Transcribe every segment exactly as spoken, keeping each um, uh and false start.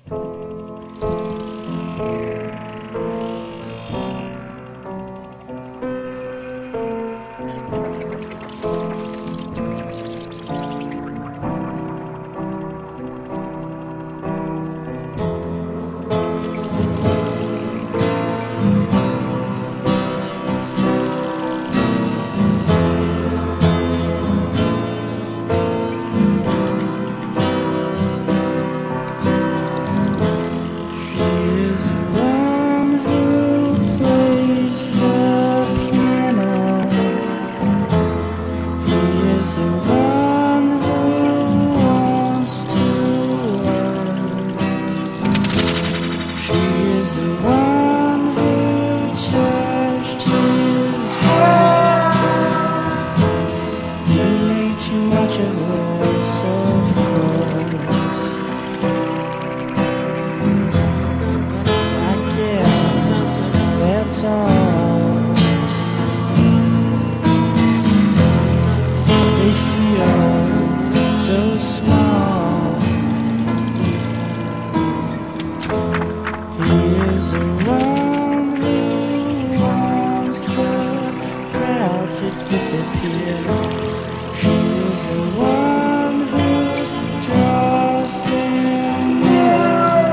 Disappear. She is the one who draws them near.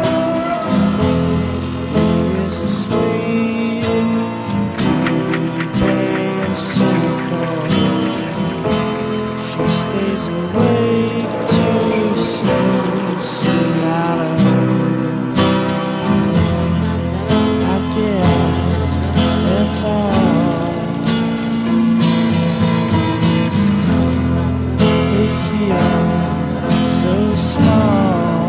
He is asleep, deep and cynical. She stays awake too soon, soon out of I guess that's all. So small.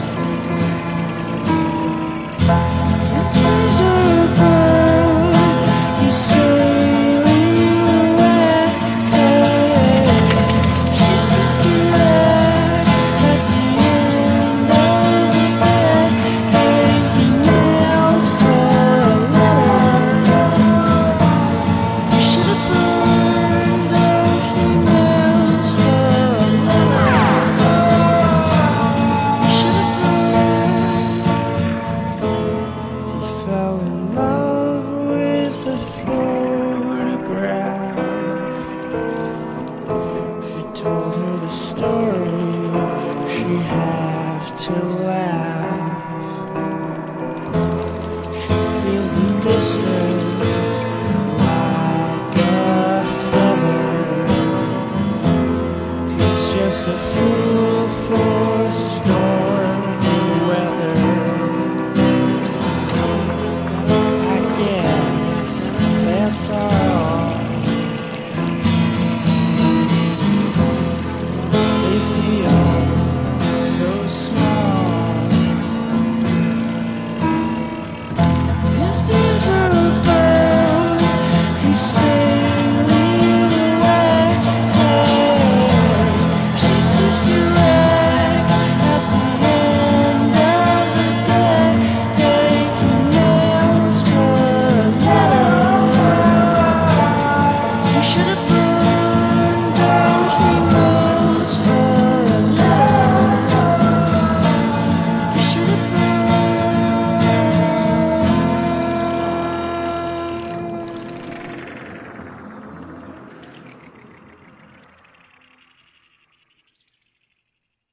There's a bird, you silhouette. She's just a wreck at the end of the bed. He nails her letter. You should have burned though he nails her letter. Fell in love with a photograph. If you told her the story, she'd have to laugh. She feels the distance like a feather. He's just a fool.